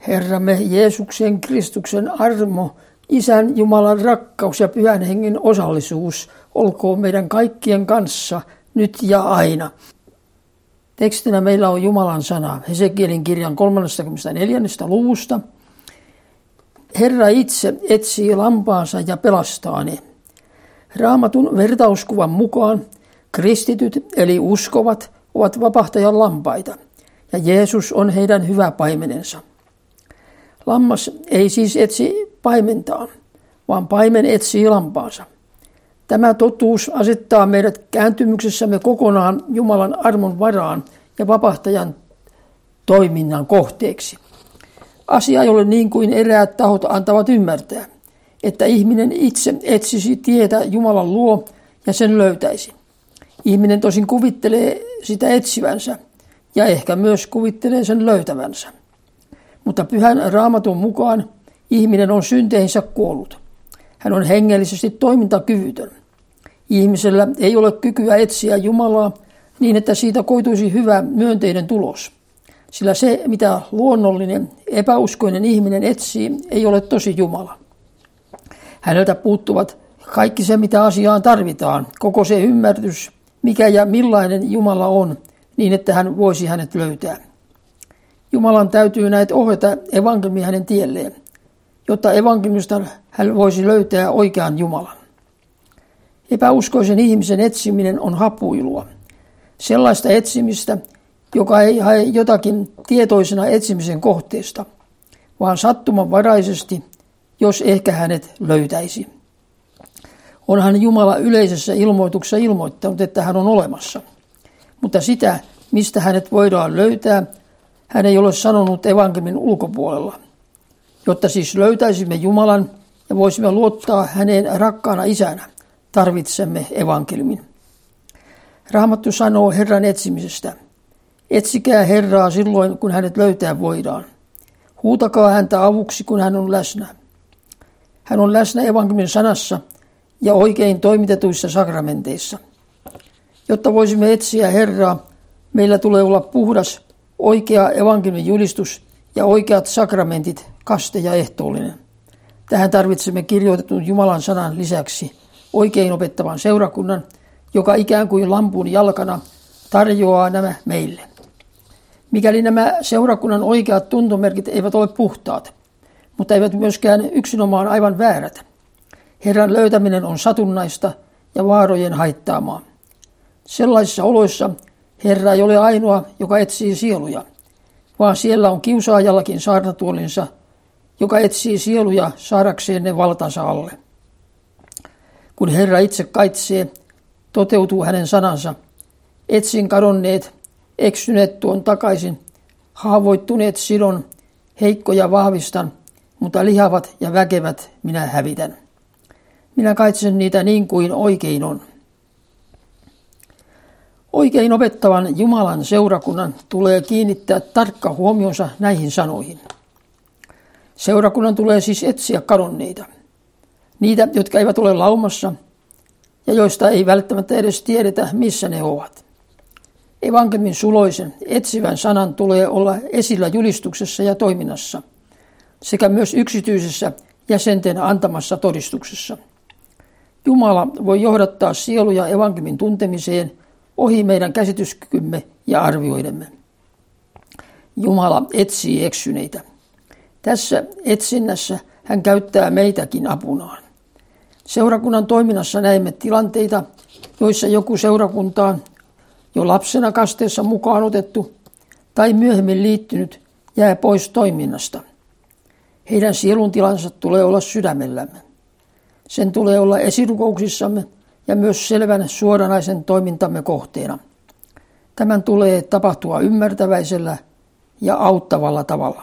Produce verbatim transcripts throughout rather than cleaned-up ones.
Herramme Jeesuksen Kristuksen armo, Isän Jumalan rakkaus ja Pyhän Hengen osallisuus olkoon meidän kaikkien kanssa nyt ja aina. Tekstinä meillä on Jumalan sana Hesekielin kirjan kolmaskymmenesneljäs luvusta. Herra itse etsii lampaansa ja pelastaa ne. Raamatun vertauskuvan mukaan kristityt eli uskovat ovat vapahtajan lampaita ja Jeesus on heidän hyvä paimenensa. Lammas ei siis etsi paimentaan, vaan paimen etsii lampaansa. Tämä totuus asettaa meidät kääntymyksessämme kokonaan Jumalan armon varaan ja vapahtajan toiminnan kohteeksi. Asia ei ole niin kuin eräät tahot antavat ymmärtää, että ihminen itse etsisi tietä Jumalan luo ja sen löytäisi. Ihminen tosin kuvittelee sitä etsivänsä ja ehkä myös kuvittelee sen löytävänsä. Mutta Pyhän Raamatun mukaan ihminen on synteihinsä kuollut. Hän on hengellisesti toimintakyvytön. Ihmisellä ei ole kykyä etsiä Jumalaa niin, että siitä koituisi hyvä myönteinen tulos. Sillä se, mitä luonnollinen, epäuskoinen ihminen etsii, ei ole tosi Jumala. Häneltä puuttuvat kaikki se, mitä asiaan tarvitaan, koko se ymmärrys, mikä ja millainen Jumala on, niin että hän voisi hänet löytää. Jumalan täytyy näet ohjata evankeliumia hänen tielleen, jotta evankeliumista hän voisi löytää oikean Jumalan. Epäuskoisen ihmisen etsiminen on hapuilua. Sellaista etsimistä, joka ei hae jotakin tietoisena etsimisen kohteesta, vaan sattumanvaraisesti, jos ehkä hänet löytäisi. Onhan Jumala yleisessä ilmoituksessa ilmoittanut, että hän on olemassa. Mutta sitä, mistä hänet voidaan löytää, hän ei ole sanonut evankeliumin ulkopuolella. Jotta siis löytäisimme Jumalan ja voisimme luottaa häneen rakkaana isänä, tarvitsemme evankeliumin. Raamattu sanoo Herran etsimisestä. Etsikää Herraa silloin, kun hänet löytää voidaan. Huutakaa häntä avuksi, kun hän on läsnä. Hän on läsnä evankeliumin sanassa ja oikein toimitetuissa sakramenteissa. Jotta voisimme etsiä Herraa, meillä tulee olla puhdas, oikea evankeliumin julistus ja oikeat sakramentit, kaste ja ehtoollinen. Tähän tarvitsemme kirjoitetun Jumalan sanan lisäksi oikein opettavan seurakunnan, joka ikään kuin lampun jalkana tarjoaa nämä meille. Mikäli nämä seurakunnan oikeat tuntomerkit eivät ole puhtaat, mutta eivät myöskään yksinomaan aivan väärät, Herran löytäminen on satunnaista ja vaarojen haittaamaa. Sellaisissa oloissa Herra ei ole ainoa, joka etsii sieluja, vaan siellä on kiusaajallakin saarnatuolinsa, joka etsii sieluja saadakseen ne valtansa alle. Kun Herra itse kaitsee, toteutuu hänen sanansa. Etsin kadonneet, eksyneet tuon takaisin, haavoittuneet sidon, heikkoja vahvistan, mutta lihavat ja väkevät minä hävitän. Minä kaitsen niitä niin kuin oikein on. Oikein opettavan Jumalan seurakunnan tulee kiinnittää tarkka huomionsa näihin sanoihin. Seurakunnan tulee siis etsiä kadonneita. Niitä, jotka eivät ole laumassa ja joista ei välttämättä edes tiedetä, missä ne ovat. Evankeliumin suloisen, etsivän sanan tulee olla esillä julistuksessa ja toiminnassa, sekä myös yksityisessä jäsenten antamassa todistuksessa. Jumala voi johdattaa sieluja evankeliumin tuntemiseen ohi meidän käsityskykymme ja arvioidemme. Jumala etsii eksyneitä. Tässä etsinnässä hän käyttää meitäkin apunaan. Seurakunnan toiminnassa näemme tilanteita, joissa joku seurakuntaan jo lapsena kasteessa mukaan otettu tai myöhemmin liittynyt jää pois toiminnasta. Heidän sieluntilansa tulee olla sydämellämme. Sen tulee olla esirukouksissamme ja myös selvän suoranaisen toimintamme kohteena. Tämän tulee tapahtua ymmärtäväisellä ja auttavalla tavalla.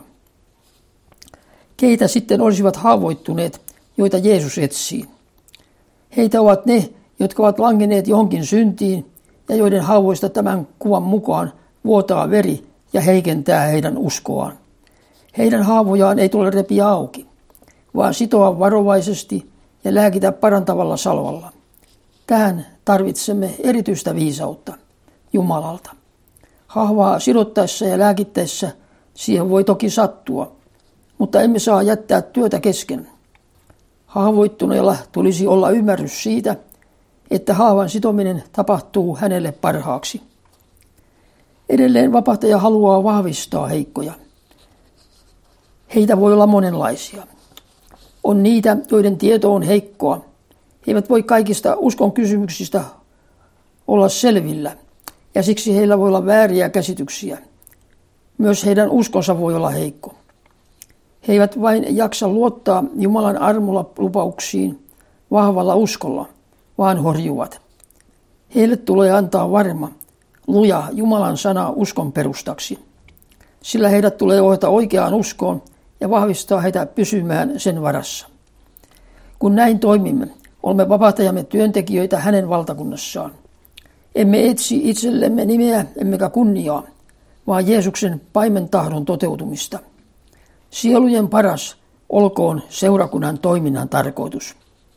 Keitä sitten olisivat haavoittuneet, joita Jeesus etsii? Heitä ovat ne, jotka ovat langenneet johonkin syntiin ja joiden haavoista tämän kuvan mukaan vuotaa veri ja heikentää heidän uskoaan. Heidän haavojaan ei tule repiä auki, vaan sitoa varovaisesti ja lääkitä parantavalla salvalla. Tähän tarvitsemme erityistä viisautta Jumalalta. Hahvaa sidottaessa ja lääkittäessä siihen voi toki sattua, mutta emme saa jättää työtä kesken. Haavoittuneella tulisi olla ymmärrys siitä, että haavan sitominen tapahtuu hänelle parhaaksi. Edelleen vapahtaja haluaa vahvistaa heikkoja. Heitä voi olla monenlaisia. On niitä, joiden tieto on heikkoa. He eivät voi kaikista uskon kysymyksistä olla selvillä, ja siksi heillä voi olla vääriä käsityksiä. Myös heidän uskonsa voi olla heikko. He eivät vain jaksa luottaa Jumalan armolla lupauksiin vahvalla uskolla, vaan horjuvat. Heille tulee antaa varma, luja Jumalan sana uskon perustaksi. Sillä heidät tulee ohjata oikeaan uskoon ja vahvistaa heitä pysymään sen varassa. Kun näin toimimme, olemme vapahtajamme työntekijöitä hänen valtakunnassaan. Emme etsi itsellemme nimeä emmekä kunniaa, vaan Jeesuksen paimentahdon toteutumista. Sielujen paras olkoon seurakunnan toiminnan tarkoitus.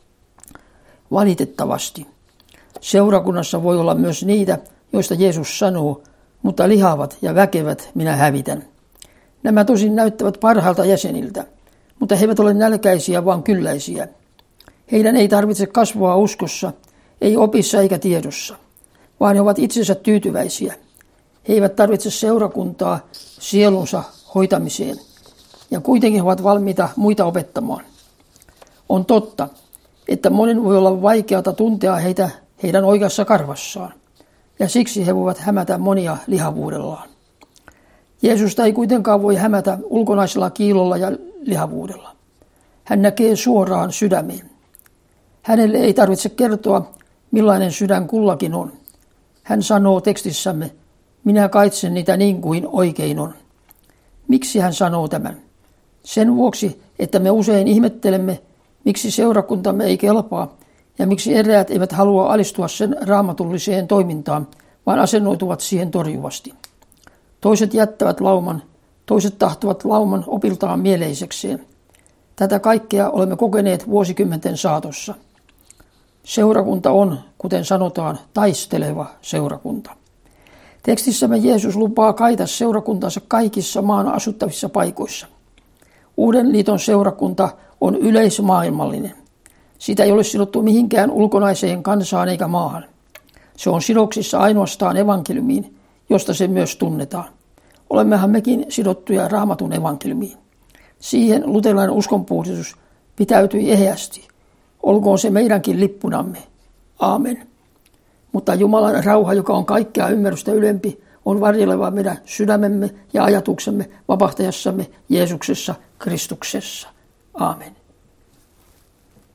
Valitettavasti seurakunnassa voi olla myös niitä, joista Jeesus sanoo, mutta lihavat ja väkevät minä hävitän. Nämä tosin näyttävät parhailta jäseniltä, mutta he eivät ole nälkäisiä, vaan kylläisiä. Heidän ei tarvitse kasvaa uskossa, ei opissa eikä tiedossa, vaan he ovat itsensä tyytyväisiä. He eivät tarvitse seurakuntaa sielunsa hoitamiseen, ja kuitenkin he ovat valmiita muita opettamaan. On totta, että monen voi olla vaikeata tuntea heitä heidän oikeassa karvassaan, ja siksi he voivat hämätä monia lihavuudellaan. Jeesusta ei kuitenkaan voi hämätä ulkonaisella kiilolla ja lihavuudella. Hän näkee suoraan sydämeen. Hänelle ei tarvitse kertoa, millainen sydän kullakin on. Hän sanoo tekstissämme, minä kaitsen niitä niin kuin oikein on. Miksi hän sanoo tämän? Sen vuoksi, että me usein ihmettelemme, miksi seurakuntamme ei kelpaa ja miksi eräät eivät halua alistua sen raamatulliseen toimintaan, vaan asennoituvat siihen torjuvasti. Toiset jättävät lauman, toiset tahtovat lauman opiltaan mieleisekseen. Tätä kaikkea olemme kokeneet vuosikymmenten saatossa. Seurakunta on, kuten sanotaan, taisteleva seurakunta. Tekstissämme Jeesus lupaa kaita seurakuntansa kaikissa maan asuttavissa paikoissa. Uuden liiton seurakunta on yleismaailmallinen. Sitä ei ole sidottu mihinkään ulkonaiseen kansaan eikä maahan. Se on sidoksissa ainoastaan evankeliumiin, josta se myös tunnetaan. Olemmehan mekin sidottuja Raamatun evankeliumiin. Siihen luterilainen uskonpuhdistus pitäytyi eheästi. Olkoon se meidänkin lippunamme. Aamen. Mutta Jumalan rauha, joka on kaikkea ymmärrystä ylempi, on varjeleva meidän sydämemme ja ajatuksemme vapahtajassamme Jeesuksessa Kristuksessa. Aamen.